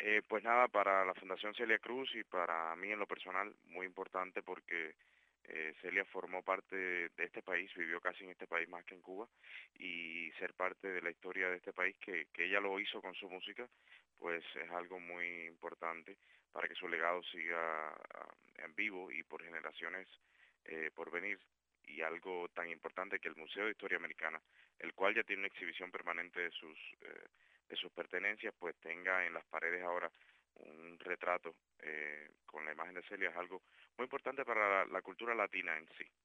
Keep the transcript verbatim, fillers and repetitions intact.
Eh, pues nada, para la Fundación Celia Cruz y para mí en lo personal, muy importante porque eh, Celia formó parte de este país, vivió casi en este país más que en Cuba, y ser parte de la historia de este país, que, que ella lo hizo con su música, pues es algo muy importante para que su legado siga ah, en vivo y por generaciones eh, por venir. Y algo tan importante que el Museo de Historia Americana, el cual ya tiene una exhibición permanente de sus eh, de sus pertenencias, pues tenga en las paredes ahora un retrato eh, con la imagen de Celia, es algo muy importante para la, la cultura latina en sí.